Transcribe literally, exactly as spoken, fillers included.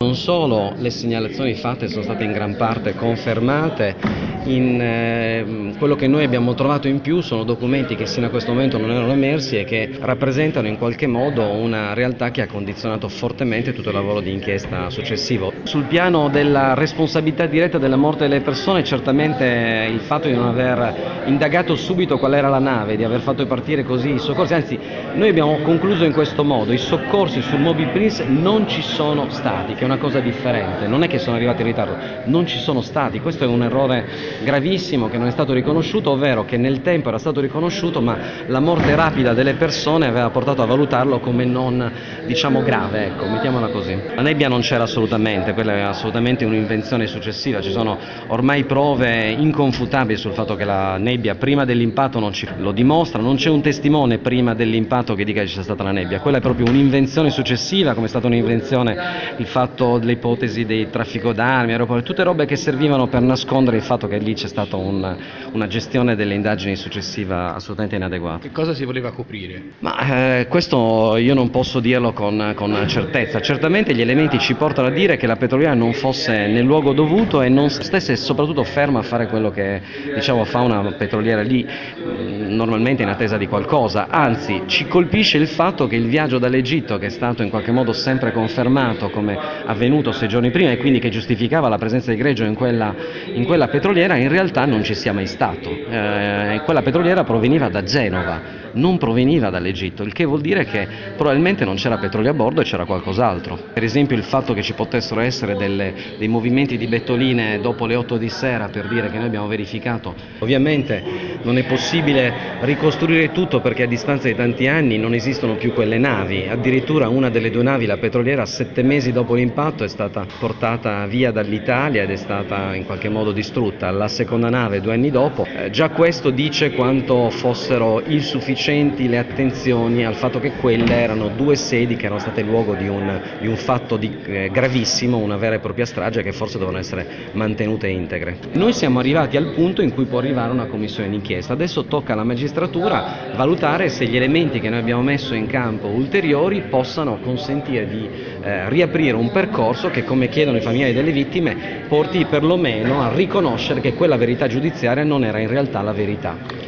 Non solo le segnalazioni fatte sono state in gran parte confermate, in, eh, quello che noi abbiamo trovato in più sono documenti che sino a questo momento non erano emersi e che rappresentano in qualche modo una realtà che ha condizionato fortemente tutto il lavoro di inchiesta successivo. Sul piano della responsabilità diretta della morte delle persone, certamente il fatto di non aver indagato subito qual era la nave, di aver fatto partire così i soccorsi, anzi noi abbiamo concluso in questo modo: i soccorsi sul Moby Prince non ci sono stati, che è una cosa differente, non è che sono arrivati in ritardo, non ci sono stati. Questo è un errore gravissimo che non è stato riconosciuto, ovvero che nel tempo era stato riconosciuto ma la morte rapida delle persone aveva portato a valutarlo come non, diciamo, grave, ecco, mettiamola così. La nebbia non c'era assolutamente, quella è assolutamente un'invenzione successiva, ci sono ormai prove inconfutabili sul fatto che la nebbia prima dell'impatto non ci lo dimostra, non c'è un testimone prima dell'impatto che dica che ci sia stata la nebbia, quella è proprio un'invenzione successiva, come è stata un'invenzione il fatto dell'ipotesi del traffico d'armi, aeroporti, tutte robe che servivano per nascondere il fatto che lì c'è stata un, una gestione delle indagini successiva assolutamente inadeguata. Che cosa si voleva coprire? Ma eh, questo io non posso dirlo con, con certezza. Certamente gli elementi ci portano a dire che la petroliera non fosse nel luogo dovuto e non stesse soprattutto ferma a fare quello che, diciamo, fa una petroliera lì normalmente in attesa di qualcosa. Anzi, ci colpisce il fatto che il viaggio dall'Egitto, che è stato in qualche modo sempre confermato come avvenuto sei giorni prima e quindi che giustificava la presenza di greggio in quella, in quella petroliera, in realtà non ci sia mai stato. Eh, quella petroliera proveniva da Genova, non proveniva dall'Egitto, il che vuol dire che probabilmente non c'era petrolio a bordo e c'era qualcos'altro. Per esempio il fatto che ci potessero essere delle, dei movimenti di bettoline dopo le otto di sera, per dire che noi abbiamo verificato. Ovviamente non è possibile ricostruire tutto perché a distanza di tanti anni non esistono più quelle navi, addirittura una delle due navi, la petroliera, sette mesi dopo l'impatto è stata portata via dall'Italia ed è stata in qualche modo distrutta, la seconda nave due anni dopo. Eh, già questo dice quanto fossero insufficienti le attenzioni al fatto che quelle erano due sedi che erano state luogo di un, di un fatto di, eh, gravissimo, una vera e propria strage che forse devono essere mantenute integre. Noi siamo arrivati al punto in cui può arrivare una commissione d'inchiesta, adesso tocca alla magistratura valutare se gli elementi che noi abbiamo messo in campo ulteriori possano consentire di eh, riaprire un percorso che, come chiedono i familiari delle vittime, porti perlomeno a riconoscere che quella verità giudiziaria non era in realtà la verità.